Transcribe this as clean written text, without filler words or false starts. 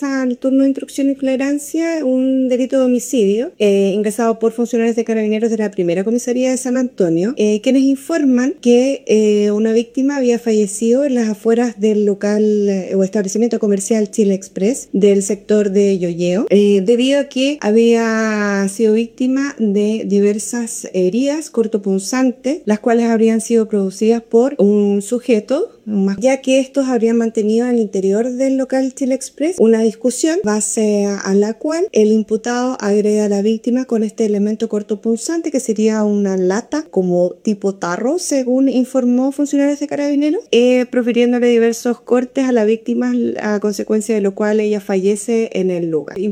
al turno de instrucción y flagrancia un delito de homicidio ingresado por funcionarios de Carabineros de la primera comisaría de San Antonio, quienes informan que una víctima había fallecido en las afueras del local o establecimiento comercial Chile Express del sector de Yoyeo, debido a que había sido víctima de diversas heridas cortopunzantes, las cuales habrían sido producidas por un sujeto, ya que estos habrían mantenido al interior del local Chile Express una discusión base a la cual el imputado agrede a la víctima con este elemento cortopunzante que sería una lata como tipo tarro, según informó funcionarios de Carabineros, profiriéndole diversos cortes a la víctima, a consecuencia de lo cual ella fallece en el lugar.